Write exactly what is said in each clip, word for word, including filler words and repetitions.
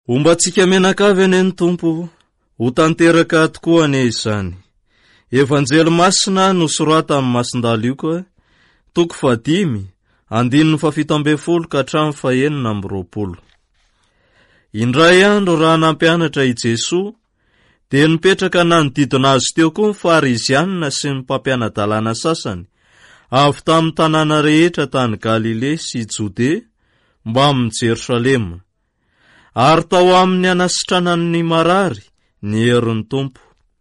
Ombantsika menakavy ane ny Tompo, ho tanteraka tokoa ane izany. Evanjely masina no sorata amin'ny masindalo io koa, toko fadimy, andininy fafito ambe folo ka hatramin'ny fahenina amby roapolo. Indray andro raha nampianatra i Jesoa, dia nipetraka nanodidina azy teo koa ny Farizianina sy ny mpampianadalana sasany, avy tamin'ny tanàna rehetra tany Galile sy Jode, mba amin'ny Jerusalema. Ary tao amin'ny anasitranany marary ny herin'ny Tompo.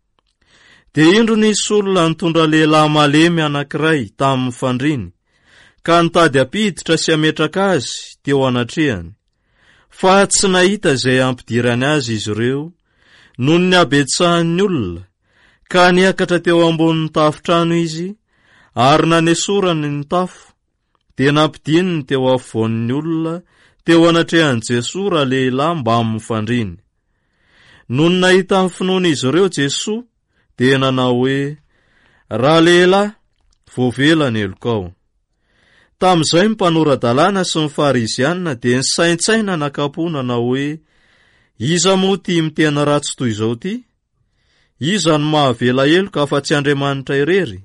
Dia indro nisy olona nitondra lehilahy malemy anankiray tamin'ny fandriny, ka nitady apiditra sy ametraka azy teo anatrehany. Fa tsy nahita izay ampidirany azy izy ireo, noho ny abetsahan'ny olona, ka niakatra teo ambonin'ny tafontrano izy, ary nanesorany ny tafo, dia nampidininy teo afovoan'ny olona, teo anatrehan'i Jesoa raha lehilahy mba amin'ny fandriny. Noho nahita amin'ny finoana izy ireo Jesoa, dia nanao hoe, raha lehilahy, voavela ny elokao. Tamin'izay ny mpanoradalana sy ny Farizianina dia nisaintsaina nakapo nanao hoe, iza moa ty miteny ratsy toy izao ty? Iza ny mahavela eloka afa-tsy Andriamanitra irery?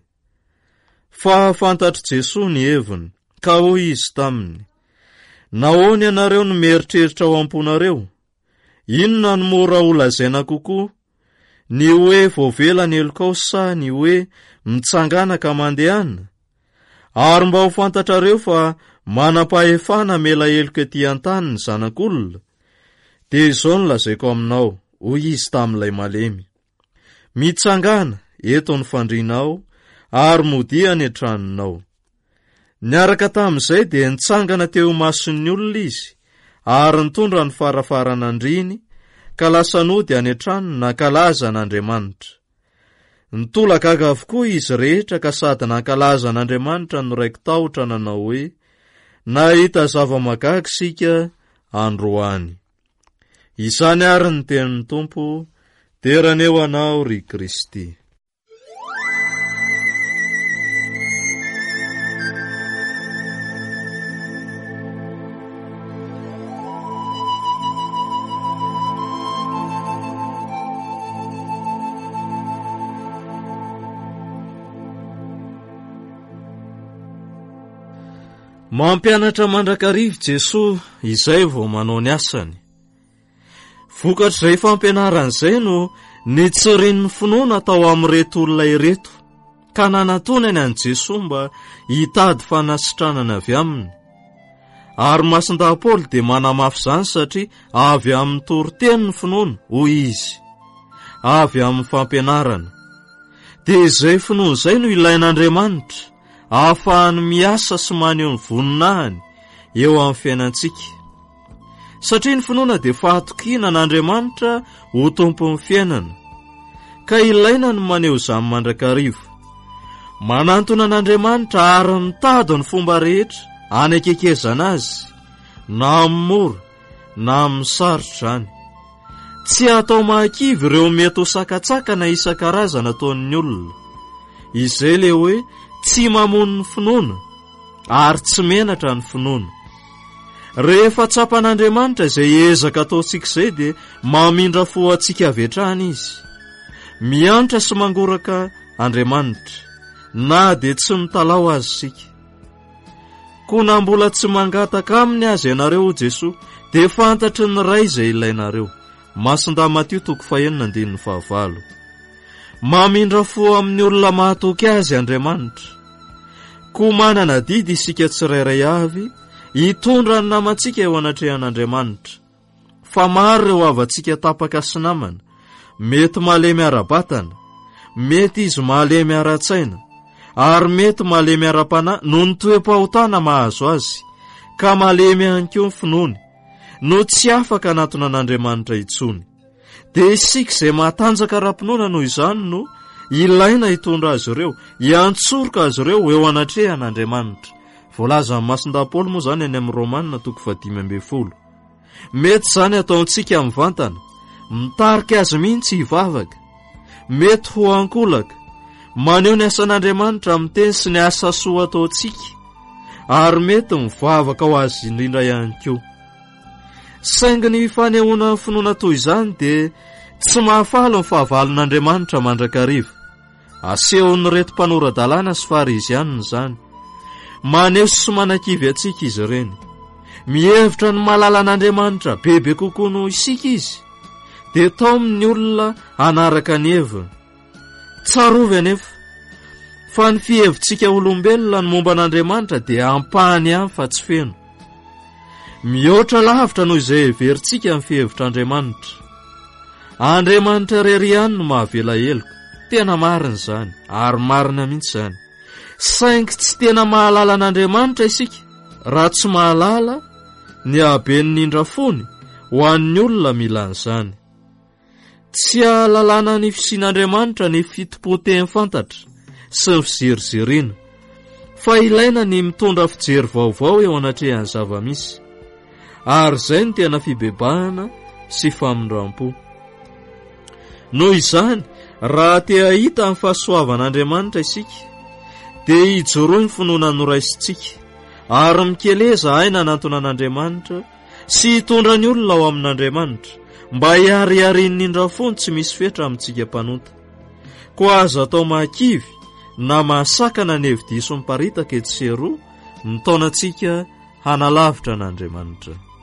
Fa fantatry Jesoa ny heviny, ka hoy izy taminy, nahoany ianareo no mieritreritra ao amponareo? Inona no mora olazaina kokoa? Ny hoe voavela ny elokao sa ny hoe mitsangana ka mandehana? Ary mba ho fantatrareo fa manam-pahefana mela eloka ety an-tany ny zanak'olona, dia izao no lazaiko aminao, hoy izy tamin'ilay malemy. Mitsangana eto ny fandrinao, ary modia ny tranonao. Niaraka tamin'izay dia nitsangana teo mason'ny olona izy, ary nitondra ny farafaran'andriny, ka lasa nody any an-trano nankalaza n'Andriamanitra. Nitolaka gaga avokoa izy rehetra ka sady nankalaza n'Andriamanitra no raiky tahotra nanao hoe, nahita zava-magaga sika androany. Izany ary ny tenin'ny Tompo, teraneo anao ry Kristy. Mampianatra mandrakarivo Jesoa izay vao manao ny asany. Vokatr'izay fampianaran'izay no nitsirian'ny finoana tao amin'ireto olona ireto, ka nanatonany an Jesoa mba hitady fanasitranana avy aminy. Ary masindahy Paoly dia manamafy izany satria avy amin'ny toroteny ny finoana, hoy izy, avy amin'ny fampianarana. Dia izay finoana izay no ilain'Andriamanitra, ahafahany miasa sy maneho ny voninahiny eo amin'ny fiainantsika. Satria ny finoana dia fahatokiana n'Andriamanitra ho tompon'ny fiainana, ka ilaina ny maneho izany mandrakarivo. Manantona n'Andriamanitra ary mitady ny fomba rehetra anakekezana azy, na amin'ny mora na amin'ny sarotra izany. Tsy atao mahakivy ireo mety ho sakatsakana isan-karazana ataon'ny olona, izay le hoe tsy mamono ny finoana, ary tsy menatra ny finoana. Rehefa tsapan'Andriamanitra izay ezaka ataontsika izay dia mamindra fo antsika avetrany izy. Miantra sy mangoraka Andriamanitra, na dia tsy mitalao azy sika. Koa na mbola tsy mangataka aminy azy ianareo Jesoa, dia fantatry ny ray izay ilainareo. Masindahy Matio toko fahenina andininy fahavalo. Mamindra fo amin'ny olona mahatoky azy Andriamanitra. Koa manana didy isika tsirairay avy, hitondra ny namantsika eo anatrehan'Andriamanitra. Fa maro ireo havantsika tapaka sy namana, mety malemy ara-batana, mety izy malemy ara-tsaina, ary mety malemy ara-panahy no ny toe-pahotana mahazo azy, ka malemy ihany koa ny finoany, no tsy afaka anatona n'Andriamanitra intsony. Dia isika izay matanjaka ara-pinoana noho izany no ilaina hitondra azy ireo, hiantsoroka azy ireo eo anatrehan'Andriamanitra. Voalaza amin'ny masindahy Paoly moa izany any amin'ny Romanina toko fadimy ambe folo. Mety izany ataontsika amin'ny vantana, mitarika azy mihitsy hivavaka, mety ho ankolaka, maneho ny asan'Andriamanitra amin'ny teny sy ny asa soa ataontsika, ary mety mivavaka ho azy indrindra ihany koa. saingy ny fanehoana finoana toy izany dia tsy mahafalo ny fahavalon'Andriamanitra mandrakariva. Asehon'ny reto mpanorandalàna sy farizianina izany. Maneho sy manakivy atsika izy ireny. Mihevitra ny malala an'Andriamanitra bebe kokoa noho isika izy, dia tao amin'ny olona anaraka ny heviny. Tsarovy anefa fa ny fihevitsika olombelona ny momba an'Andriamanitra dia ampahany ihany fa tsy feno. Mihoatra lavitra noho izay heverintsika amin'ny fihevitr'Andriamanitra. Andriamanitra irery ihany no mahavela heloka. Tena marina izany, ary marina mihitsy izany. Saingy tsy tena mahalala an'Andriamanitra isika raha tsy mahalala ny haben'ny indrafony ho an'ny olona mila an'izany. Tsy ahalalana ny fisian'Andriamanitra ny fitopoteny fantatra sy ny fizerizeriana, fa ilaina ny mitondra fijery vaovao eo anatrehan'ny zava-misy. Ary izay ny tena fibebahana sy famindram-po. Noho izany, raha te hahita ny fahasoavan'Andriamanitra isika, dia hijoroa ny finoana noraisintsika, ary mikeleza aina anatona an'Andriamanitra sy hitondra ny olona ao amin'Andriamanitra, mba hiariarian'ny indrafony tsy misy fetra amintsika mpanota. Koa azo atao mahakivy na mahasakana ny hevi-diso miparitaka etsy sy eroa, ny taonantsika hanalavitra an'Andriamanitra.